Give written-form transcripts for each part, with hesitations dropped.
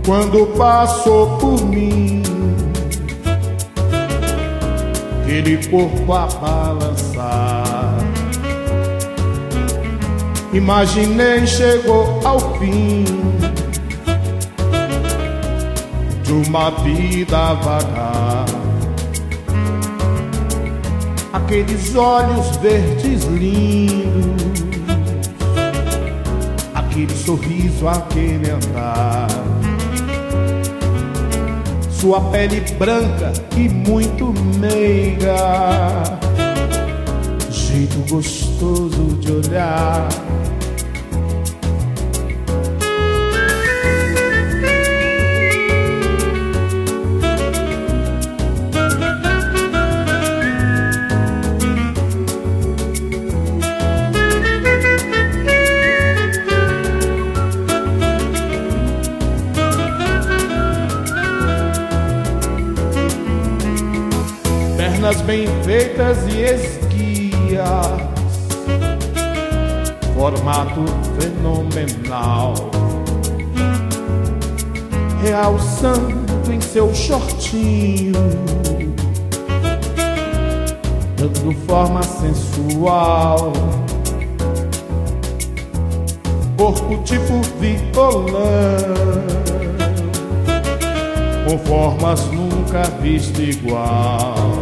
Quando passou por mim, aquele corpo a balançar, imaginei chegou ao fim de uma vida vagar. Aqueles olhos verdes lindos, aquele sorriso, aquele andar, sua pele branca e muito meiga, jeito gostoso de olhar. Pernas bem feitas e esguias, formato fenomenal, realçando em seu shortinho, dando forma sensual. Corpo tipo violão, com formas nunca vista igual.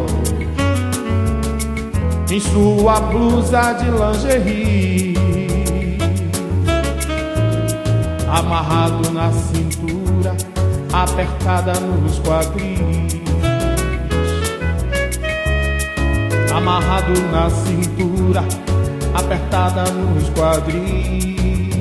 Em sua blusa de lingerie, amarrado na cintura, apertada nos quadris. Amarrado na cintura, apertada nos quadris.